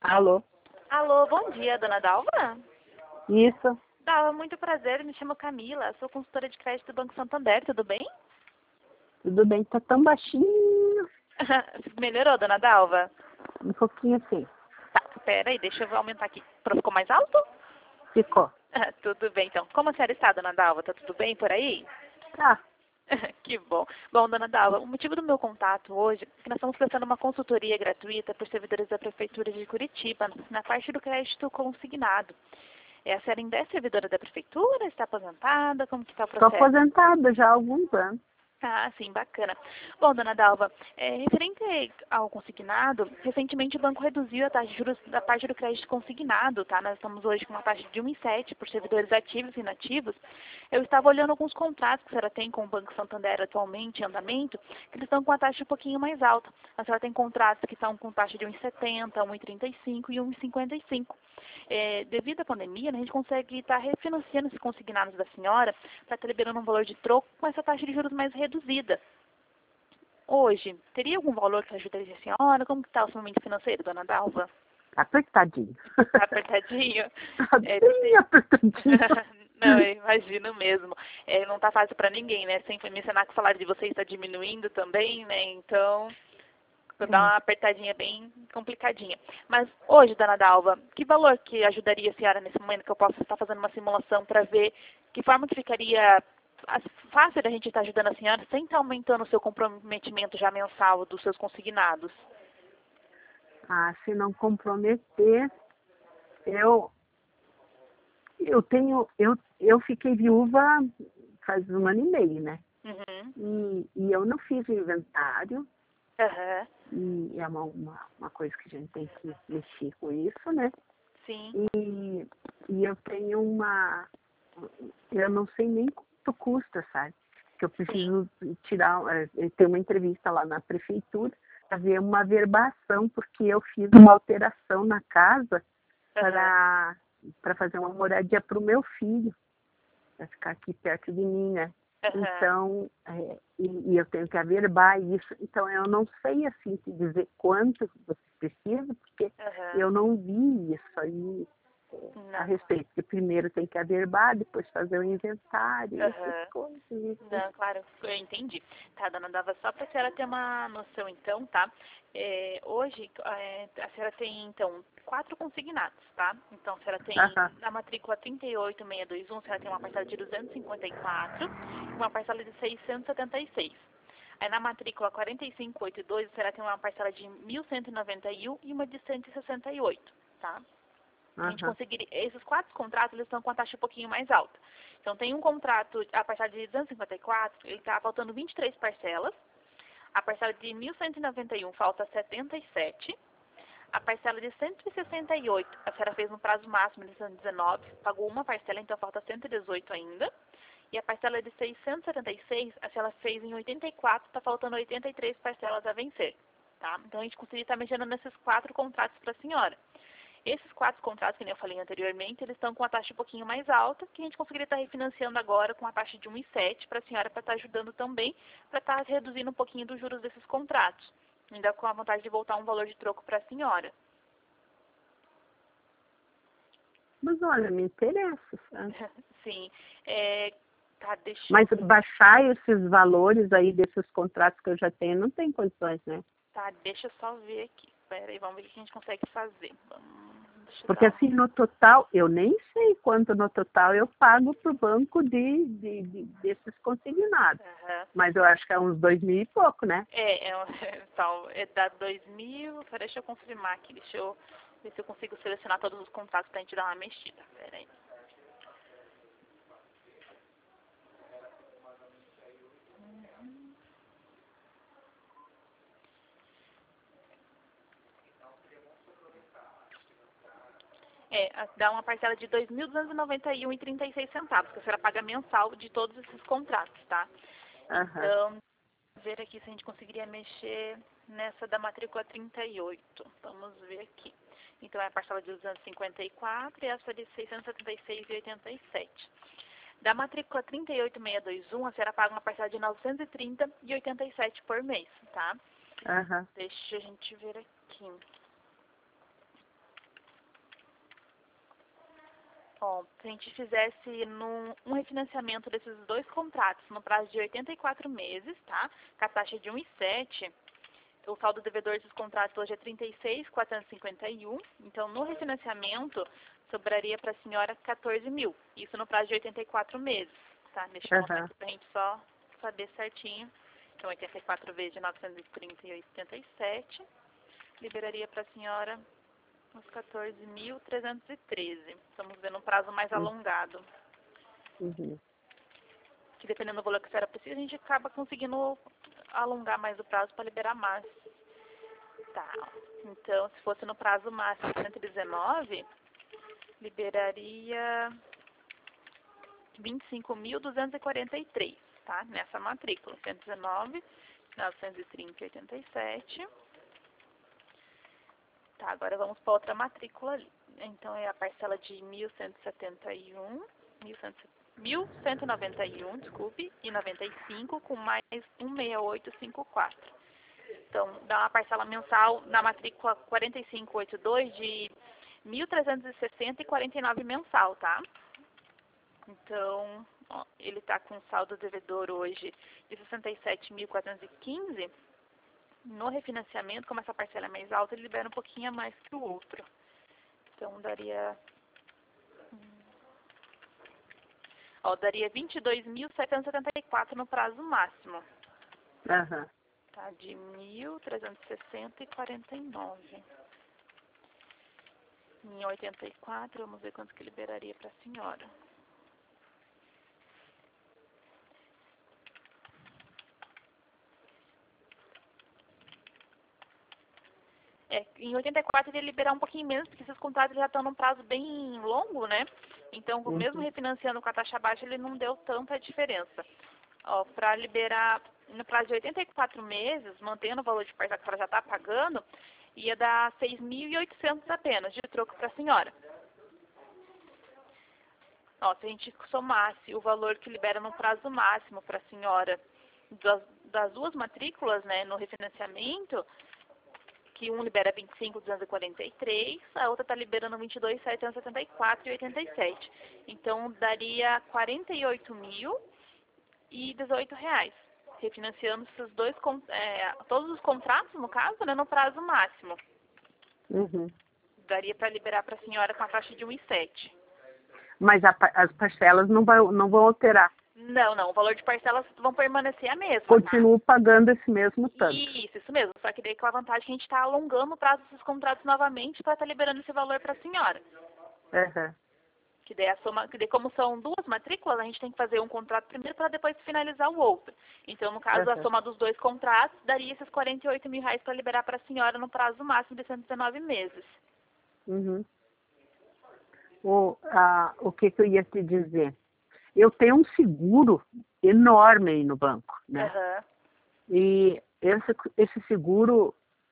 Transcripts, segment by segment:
Alô? Alô, bom dia, dona Dalva? Isso, Dalva, muito prazer, me chamo Camila, sou consultora de crédito do Banco Santander, tudo bem? tudo bem, tá tão baixinho, Melhorou, dona Dalva? um pouquinho assim, Tá, pera aí, deixa eu aumentar aqui. Ficou mais alto? ficou. Tudo bem, então. Como a senhora está, dona Dalva? Tá tudo bem por aí? Tá, Que bom. Bom, dona Dalva, o motivo do meu contato hoje é que nós estamos prestando uma consultoria gratuita por servidores da Prefeitura de Curitiba, na parte do crédito consignado. A senhora ainda é servidora da Prefeitura? Está aposentada? Como que está o tô processo? aposentada já há alguns anos. Ah, sim, bacana. Bom, dona Dalva, referente ao consignado, recentemente o banco reduziu a taxa de juros da parte do crédito consignado, tá? Nós estamos hoje com uma taxa de 1,7 por servidores ativos e inativos. Eu estava olhando alguns contratos que a senhora tem com o Banco Santander atualmente em andamento, que eles estão com a taxa um pouquinho mais alta. A senhora tem contratos que estão com taxa de 1,70, 1,35 e 1,55. Devido à pandemia, né, a gente consegue estar refinanciando esses consignados da senhora para estar liberando um valor de troco com essa taxa de juros mais reduzida. Hoje, teria algum valor que ajudaria a senhora? Como que está o seu momento financeiro, dona Dalva? Tá apertadinho. Tá apertadinho? Tá É, bem apertadinho. Não, eu imagino mesmo. Não tá fácil para ninguém, né? Sempre mencionar que o salário de vocês está diminuindo também, né? Então, vou dar uma apertadinha bem complicadinha. Mas hoje, dona Dalva, que valor que ajudaria a senhora nesse momento que eu possa estar fazendo uma simulação para ver que forma que ficaria fácil da gente estar ajudando a senhora sem estar aumentando o seu comprometimento já mensal dos seus consignados? Ah, se não comprometer, eu, eu fiquei viúva faz um ano e meio, né? Uhum. E eu não fiz o inventário, Aham. e é uma coisa que a gente tem que mexer com isso, né? Sim. E eu tenho eu não sei nem quanto custa, sabe? Que eu Sim. preciso tirar, ter uma entrevista lá na prefeitura para ver uma verbação, porque eu fiz uma alteração na casa Aham. para fazer uma moradia para o meu filho, para ficar aqui perto de mim, né? Aham. Então, e eu tenho que averbar isso. Então, eu não sei, assim, te dizer quanto você precisa, porque Aham. eu não vi isso aí a Não. respeito. Porque primeiro tem que averbar, depois fazer o inventário, essas Aham. coisas. Né? Não, claro, eu entendi. Tá, dona Dava, só para a senhora ter uma noção, então, tá? Hoje, a senhora tem, então, 4 consignados, tá? Então, a senhora tem, Aham, na matrícula 38621, a senhora tem uma parcela de 254 e uma parcela de 676. Aí, na matrícula 4582, a senhora tem uma parcela de 1.191 e uma de 168, tá? A gente aham, conseguiria, esses 4 contratos, eles estão com a taxa um pouquinho mais alta. Então, tem um contrato, a parcela de 254, ele está faltando 23 parcelas. A parcela de 1.191 falta 77. A parcela de 168, a senhora fez no prazo máximo de 119, pagou uma parcela, então falta 118 ainda. E a parcela de 676, a senhora fez em 84, está faltando 83 parcelas a vencer. Tá? Então, a gente conseguiria estar mexendo nesses 4 contratos para a senhora. Esses 4 contratos, que nem eu falei anteriormente, eles estão com a taxa um pouquinho mais alta, que a gente conseguiria estar refinanciando agora com a taxa de 1,7 para a senhora, para estar ajudando também, para estar reduzindo um pouquinho dos juros desses contratos. Ainda com a vontade de voltar um valor de troco para a senhora. Mas olha, me interessa, sabe? Sim. Tá, deixa eu Mas ver. baixar esses valores aí desses contratos que eu já tenho, não tem condições, né? Tá, deixa eu só ver aqui. Espera aí, vamos ver o que a gente consegue fazer. Deixa eu Porque dar assim, no total, eu nem sei quanto no total eu pago para o banco desses consignados. Aham. Mas eu acho que é uns 2.000 e pouco, né? Então, da 2000, deixa eu confirmar aqui, deixa eu ver se eu consigo selecionar todos os contratos pra gente dar uma mexida. Pera aí. Dá uma parcela de R$ 2.291,36, que a senhora paga mensal de todos esses contratos, tá? Aham. Então, ver aqui se a gente conseguiria mexer nessa da matrícula 38. Vamos ver aqui. Então, é a parcela de 254 e essa de 676,87. Da matrícula 38621, a senhora paga uma parcela de 930,87 por mês, tá? Aham. Deixa a gente ver aqui. Ó, se a gente fizesse um refinanciamento desses dois contratos no prazo de 84 meses, tá? Com a taxa de 1,7, o saldo devedor desses contratos hoje é 36.451. Então, no refinanciamento, sobraria para a senhora 14 mil. Isso no prazo de 84 meses, tá? Deixa eu anotar aqui para a gente só saber certinho. Então, 84 vezes de 930,87, liberaria para a senhora uns 14.313. Estamos vendo um prazo mais alongado. Que dependendo do valor que a senhora precisa, a gente acaba conseguindo alongar mais o prazo para liberar mais. Tá. Então, se fosse no prazo máximo 119, liberaria 25.243, tá? Nessa matrícula. 119, 930,87. Tá, agora vamos para outra matrícula ali. Então, é a parcela de 1.191, desculpe, e 95 com mais 16854. Então, dá uma parcela mensal na matrícula 4582 de 1.360,49 mensal, tá? Então, ó, ele está com saldo devedor hoje de 67.415. No refinanciamento, como essa parcela é mais alta, ele libera um pouquinho a mais que o outro. Então, daria 22.774 no prazo máximo. Tá, de 1.360,49. Em 84, vamos ver quanto que liberaria para a senhora. Em 84 ele ia liberar um pouquinho menos, porque esses contratos já estão num prazo bem longo, né? Então, mesmo refinanciando com a taxa baixa, ele não deu tanta diferença. Ó, para liberar no prazo de 84 meses, mantendo o valor de parcela que a senhora já está pagando, ia dar 6.800 apenas de troco para a senhora. Ó, se a gente somasse o valor que libera no prazo máximo para a senhora das duas matrículas, né, no refinanciamento, que um libera 25.243, a outra está liberando 22.774,87. Então, daria R$48.018, refinanciando esses dois, todos os contratos, no caso, né, no prazo máximo. Daria para liberar para a senhora com a taxa de 1,7. Mas as parcelas não vão alterar. Não, o valor de parcelas vão permanecer a mesma. Continuo pagando esse mesmo tanto. Isso mesmo. Só que daí com a vantagem que a gente está alongando o prazo desses contratos novamente para estar liberando esse valor para a senhora. Que daí como são duas matrículas, a gente tem que fazer um contrato primeiro para depois finalizar o outro. Então, no caso, a soma dos dois contratos daria esses R$48.000 para liberar para a senhora no prazo máximo de 119 meses. O que eu ia te dizer? Eu tenho um seguro enorme aí no banco, né? E esse seguro,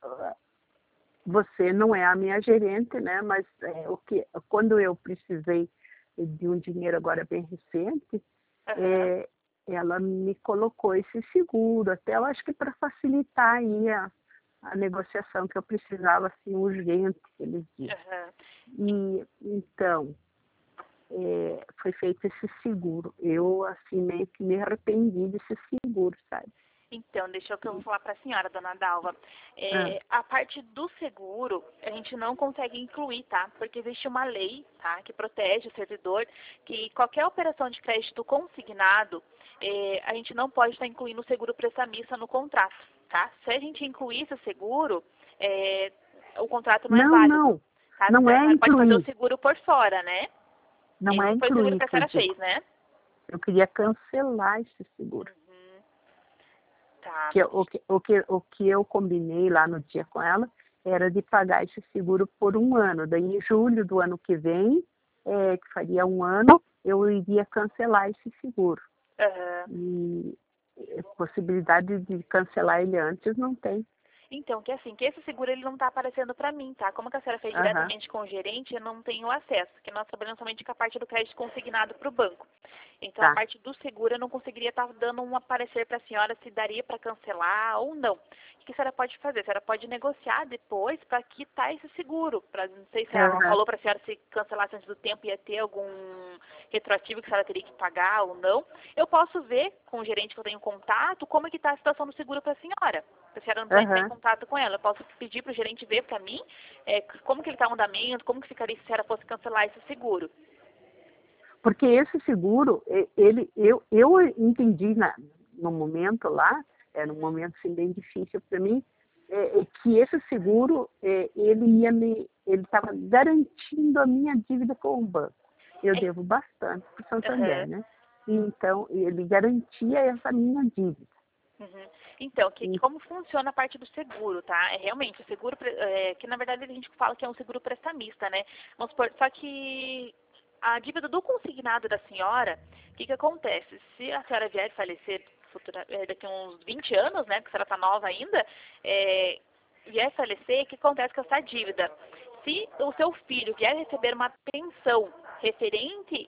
você não é a minha gerente, né? Mas quando eu precisei de um dinheiro agora bem recente, ela me colocou esse seguro, até eu acho que para facilitar aí a negociação que eu precisava, assim, urgente, eles dizem. E, então, foi feito esse seguro. Eu, assim, meio que me arrependi desse seguro, sabe? Então, deixa eu falar para a senhora, dona Dalva. A parte do seguro, a gente não consegue incluir, tá? Porque existe uma lei, tá? Que protege o servidor, que qualquer operação de crédito consignado, a gente não pode estar incluindo o seguro prestamista no contrato, tá? Se a gente incluir esse seguro, o contrato não é válido. Não, tá? Não é incluir. Pode fazer o seguro por fora, né? Não é incluir. Foi o seguro que a senhora fez, né? Eu queria cancelar esse seguro. Tá. O que eu combinei lá no dia com ela era de pagar esse seguro por 1 ano. Daí, em julho do ano que vem, que faria 1 ano, eu iria cancelar esse seguro. E possibilidade de cancelar ele antes não tem. Então, que assim, que esse seguro ele não está aparecendo para mim, tá? Como que a senhora fez diretamente com o gerente, eu não tenho acesso, porque nós trabalhamos somente com a parte do crédito consignado para o banco. Então, a Tá. parte do seguro eu não conseguiria estar dando um parecer para a senhora se daria para cancelar ou não. O que a senhora pode fazer? A senhora pode negociar depois para quitar esse seguro. Não sei se ela Aham. falou para a senhora se cancelasse antes do tempo ia ter algum retroativo que a senhora teria que pagar ou não. Eu posso ver com o gerente que eu tenho contato como é que está a situação do seguro para a senhora. Se a senhora não pode entrar em Aham. contato com ela, eu posso pedir para o gerente ver para mim como que ele está o andamento, como que ficaria se a senhora fosse cancelar esse seguro. Porque esse seguro, eu entendi no momento lá, era um momento assim, bem difícil para mim, que esse seguro, ele estava garantindo a minha dívida com o banco. Eu devo bastante para o Santander, Aham. né? Então, ele garantia essa minha dívida. Uhum. Então, como funciona a parte do seguro, tá? É realmente o seguro, que na verdade a gente fala que é um seguro prestamista, né? Vamos supor, só que a dívida do consignado da senhora, o que acontece? Se a senhora vier falecer daqui a uns 20 anos, né? Porque a senhora está nova ainda, vier falecer, o que acontece com essa dívida? Se o seu filho vier receber uma pensão referente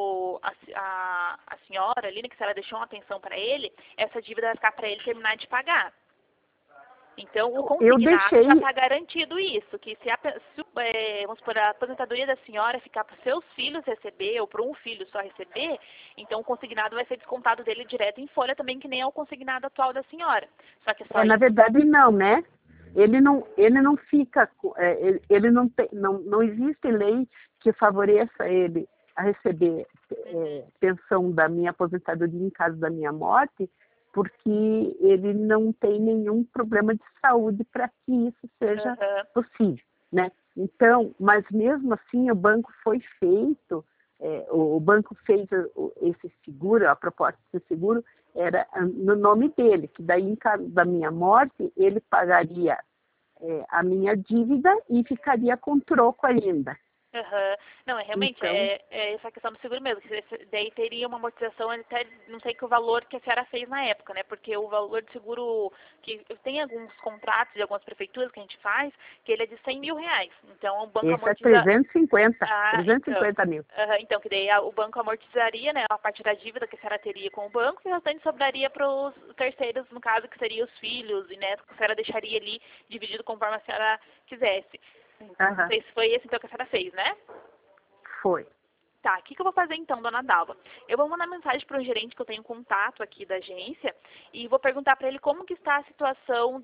a senhora ali, né, que se ela deixou uma pensão para ele, essa dívida vai ficar para ele terminar de pagar. Então, o Eu consignado já deixei, está garantido isso, que vamos supor, a aposentadoria da senhora ficar para os seus filhos receber, ou para um filho só receber, então o consignado vai ser descontado dele direto em folha também, que nem é o consignado atual da senhora. Só que é só na isso. verdade não, né? Ele não fica, ele não tem, não existe lei que favoreça ele a receber pensão da minha aposentadoria em caso da minha morte, porque ele não tem nenhum problema de saúde para que isso seja Aham. possível, né? Então, mas mesmo assim o banco foi feito, o banco fez esse seguro, a proposta desse seguro era no nome dele, que daí em caso da minha morte ele pagaria a minha dívida e ficaria com troco ainda. Aham. Não, realmente, Então, essa questão do seguro mesmo. Daí teria uma amortização até, não sei que o valor que a senhora fez na época, né? Porque o valor de seguro, que tem alguns contratos de algumas prefeituras que a gente faz, que ele é de 100 mil reais. Então, o banco esse é amortiza... 350, Então, 350 mil. então, que daí o banco amortizaria, né, a parte da dívida que a senhora teria com o banco e o restante sobraria para os terceiros, no caso, que seriam os filhos e netos, que a senhora deixaria ali dividido conforme a senhora quisesse. Não sei se foi esse então que a senhora fez, né? Foi. Tá, o que eu vou fazer então, dona Dalva? Eu vou mandar mensagem para o gerente que eu tenho contato aqui da agência e vou perguntar para ele como que está a situação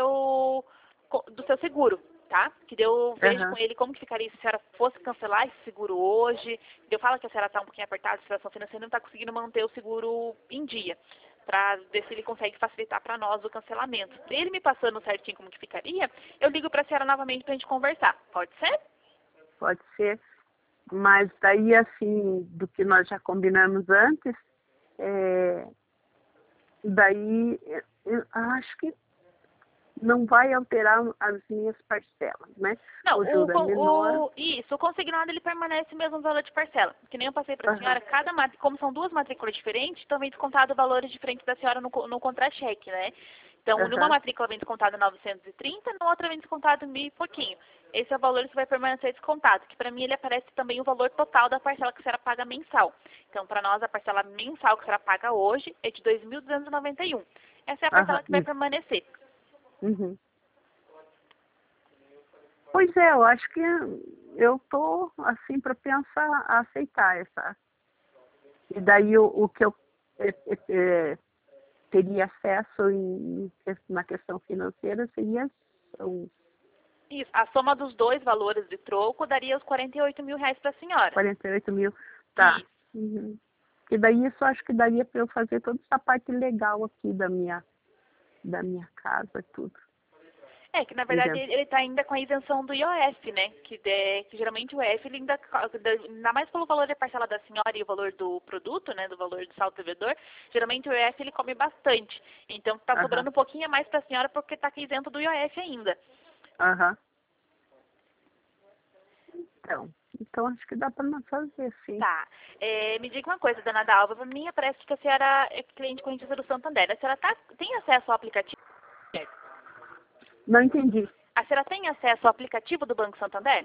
do seu seguro, tá? Que daí eu vejo com ele como que ficaria se a senhora fosse cancelar esse seguro hoje. Eu falo que a senhora está um pouquinho apertada, a situação financeira não está conseguindo manter o seguro em dia, para ver se ele consegue facilitar para nós o cancelamento. Ele me passando certinho como que ficaria, eu ligo para a senhora novamente para a gente conversar. Pode ser? Pode ser. Mas daí, assim, do que nós já combinamos antes, daí eu acho que não vai alterar as minhas parcelas, né? Não, O juro é menor. o consignado ele permanece o mesmo valor de parcela. Que nem eu passei para a senhora, como são duas matrículas diferentes, então vem descontado valores diferentes da senhora no contra-cheque, né? Então, numa matrícula vem descontado 930, na outra vem descontado 1.000 e pouquinho. Esse é o valor que vai permanecer descontado, que para mim ele aparece também o valor total da parcela que a senhora paga mensal. Então, para nós, a parcela mensal que a senhora paga hoje é de 2.291. Essa é a parcela que vai permanecer. Uhum. Pois é, eu acho que eu estou assim para pensar a aceitar essa. E daí o que eu teria acesso na questão financeira seria Isso, a soma dos dois valores de troco daria os 48 mil reais para a senhora. 48 mil. Tá. Isso. Uhum. E daí isso acho que daria para eu fazer toda essa parte legal aqui da minha casa, tudo. Que na verdade ele está ainda com a isenção do IOF, né? Que geralmente o IOF ele ainda mais pelo valor da parcela da senhora e o valor do produto, né? Do valor do saldo devedor, geralmente o IOF ele come bastante. Então está sobrando um pouquinho a mais para a senhora porque está isento do IOF ainda. Então acho que dá para nós fazer, sim. Tá. Me diga uma coisa, dona Dalva, para mim parece que a senhora é cliente correntista do Santander. A senhora tem acesso ao aplicativo? Não entendi. A senhora tem acesso ao aplicativo do Banco Santander?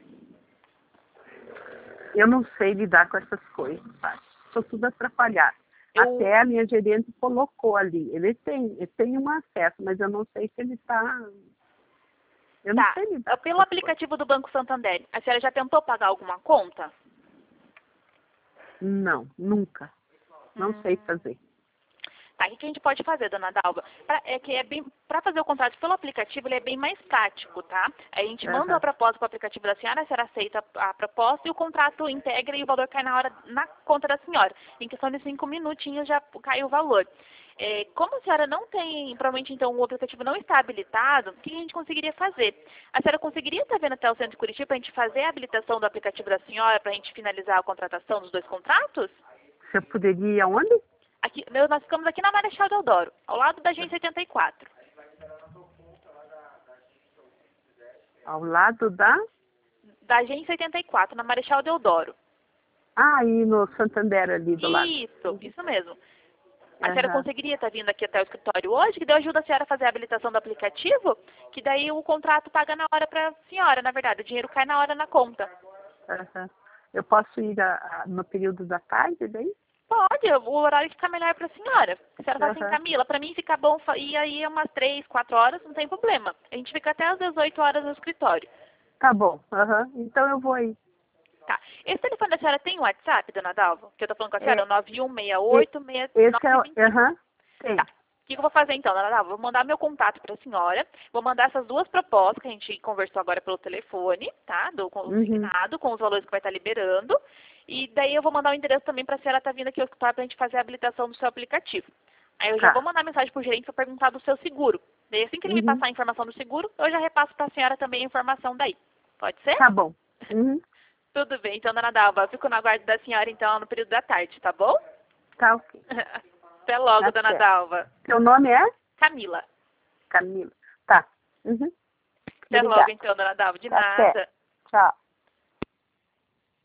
Eu não sei lidar com essas coisas, sabe? Estou tudo atrapalhada. Até a minha gerente colocou ali. Ele tem um acesso, mas eu não sei se ele está... Eu não sei lidar. Pelo aplicativo do Banco Santander, a senhora já tentou pagar alguma conta? Não, nunca. Não sei fazer. Tá, o que a gente pode fazer, dona Dalva? Para fazer o contrato pelo aplicativo, ele é bem mais prático, tá? Aí a gente manda a proposta para o aplicativo da senhora, a senhora aceita a proposta e o contrato integra e o valor cai na hora na conta da senhora. Em questão de 5 minutinhos já cai o valor. Como a senhora não tem, provavelmente então o aplicativo não está habilitado, o que a gente conseguiria fazer? A senhora conseguiria estar vendo até o centro de Curitiba para a gente fazer a habilitação do aplicativo da senhora, para a gente finalizar a contratação dos 2 contratos? Você poderia ir aonde? Aqui, nós ficamos aqui na Marechal Deodoro, ao lado da Agência 84. Ao lado da Agência 84, na Marechal Deodoro. Ah, aí no Santander ali do lado. Isso mesmo. A senhora conseguiria estar vindo aqui até o escritório hoje, que daí ajuda a senhora a fazer a habilitação do aplicativo, que daí o contrato paga na hora para a senhora, na verdade, o dinheiro cai na hora na conta. Eu posso ir no período da tarde daí? Pode, o horário fica melhor para a senhora. A senhora fala assim, Camila, para mim fica bom ir aí umas 3, 4 horas, não tem problema. A gente fica até às 18 horas no escritório. Tá bom, então eu vou aí. Tá. Esse telefone da senhora tem WhatsApp, dona Dalva? Que eu tô falando com a senhora, é o 9168-6925. Esse é tem. Tá. O que eu vou fazer então, dona Dalva? Vou mandar meu contato para a senhora, vou mandar essas 2 propostas que a gente conversou agora pelo telefone, tá? Do consignado, com os valores que vai estar liberando. E daí eu vou mandar o endereço também para a senhora estar vindo aqui ao escritório para a gente fazer a habilitação do seu aplicativo. Aí eu já vou mandar mensagem para o gerente para perguntar do seu seguro. Daí assim que ele me passar a informação do seguro, eu já repasso para a senhora também a informação daí. Pode ser? Tá bom. Tudo bem, então, dona Dalva, eu fico no aguardo da senhora, então, no período da tarde, tá bom? Tá ok. Até logo, dona Dalva. Seu nome é? Camila. Camila. Tá. Até logo, então, dona Dalva. De nada. Tchau.